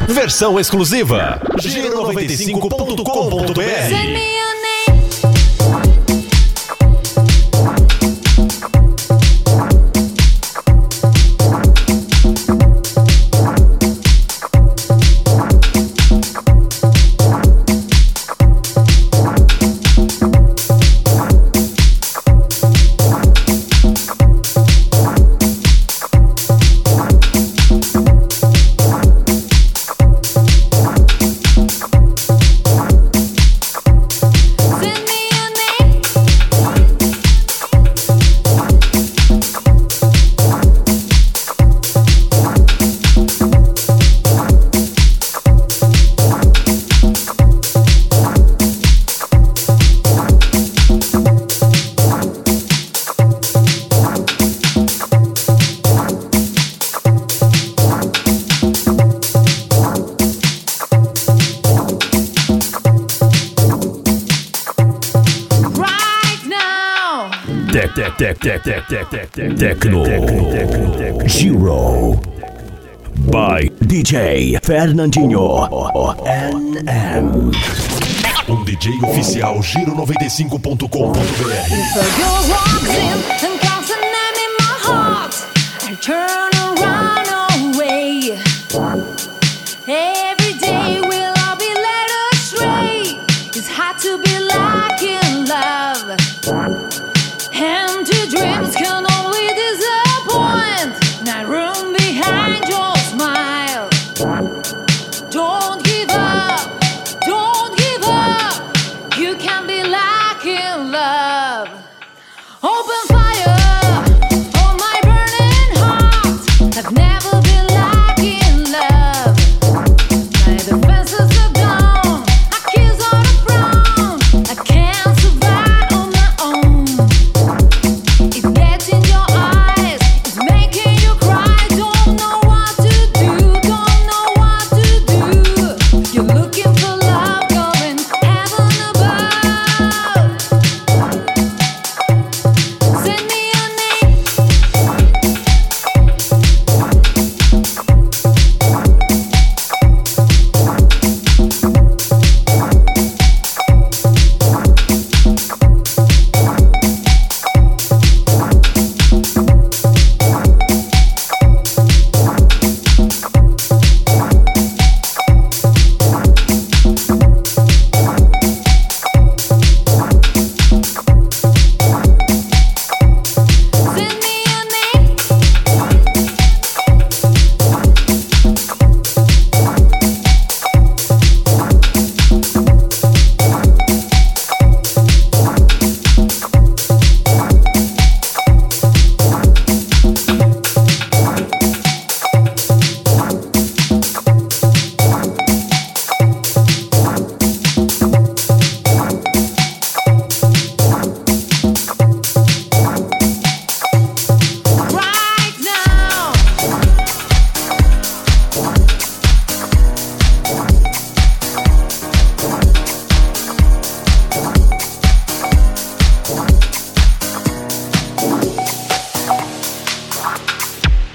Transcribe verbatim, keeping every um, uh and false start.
Versão exclusiva. Giro noventa e cinco ponto com ponto br. Tec, tec, tec, tec, tec, tec, Tecno Giro by D J Fernandinho N M. Um D J oficial Giro noventa e cinco ponto com ponto br. Empty dreams can only disappoint. Not room behind your smile. Don't